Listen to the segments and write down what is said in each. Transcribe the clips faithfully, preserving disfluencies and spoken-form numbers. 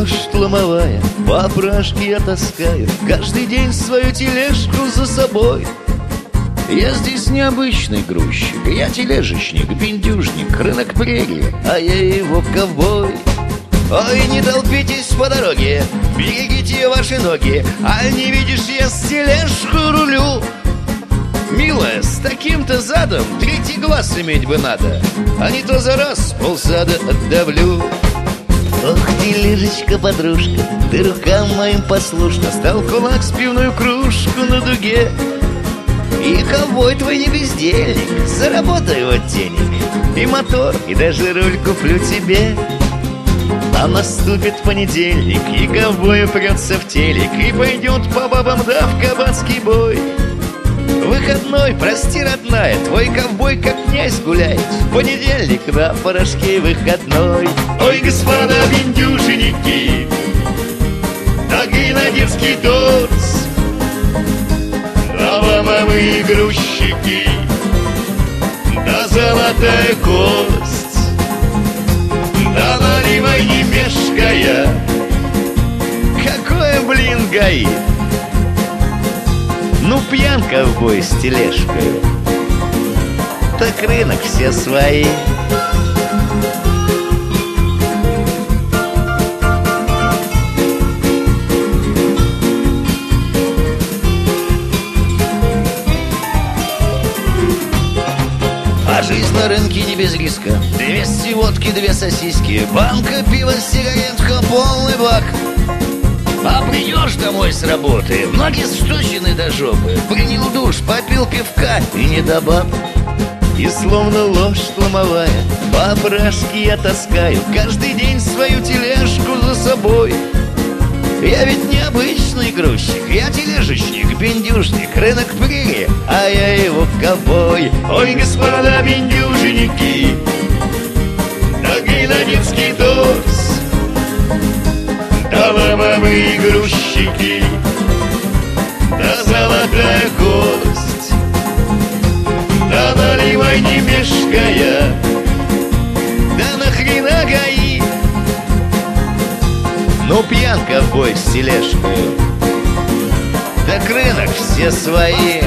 лошадь ломовая, попрашки я таскаю каждый день свою тележку за собой. Я здесь необычный грузчик, я тележечник, бендюжник, рынок прерии, а я его ковбой. Ой, не толпитесь по дороге, берегите ваши ноги, а не видишь, я с тележку рулю. Милая, с таким-то задом третий глаз иметь бы надо, а не то за раз полсада отдавлю. Ох, тележечка, подружка, ты рукам моим послушна, стал кулак с пивную кружку на дуге. И ковбой твой не бездельник, заработай вот денег, и мотор, и даже руль куплю тебе. А наступит понедельник, и ковбой упрется в телек, и пойдет по бабам да в кабацкий бой. Выходной, прости, родная, твой ковбой как князь гуляет. Понедельник на порошке выходной. Ой, господа бендюжники, да гренадерский торс, да ломовые грузчики, да золотая кость, да наливай не мешкая. Какое, блин, гаи! Ну, пьян ковбой с тележкой, так рынок все свои. А жизнь на рынке не без риска. двести водки, две сосиски, банка пива, сигаретка, полный бак. А придешь домой с работы, ноги сточены до жопы, принял душ, попил пивка и не до баб. И словно лошадь ломовая, попрашки я таскаю каждый день свою тележку за собой. Я ведь необычный грузчик, я тележечник, бендюжник, рынок прерии, а я его ковбой. Ой, господа бендюжники, да гренадерский торс, да ломовые грузчики, да золотая кость, да наливай не мешкая, да нахрена гаи! Ну, пьян ковбой с тележкой, так рынок все свои.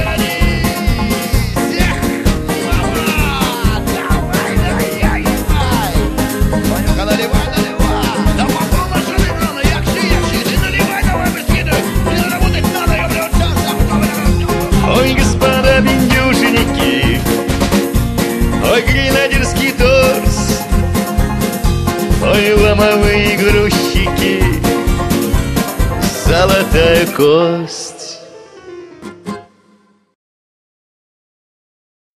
Ой, господа бендюжники, ой, гренадерский торс, ой, ломовые грузчики, Золотая кость.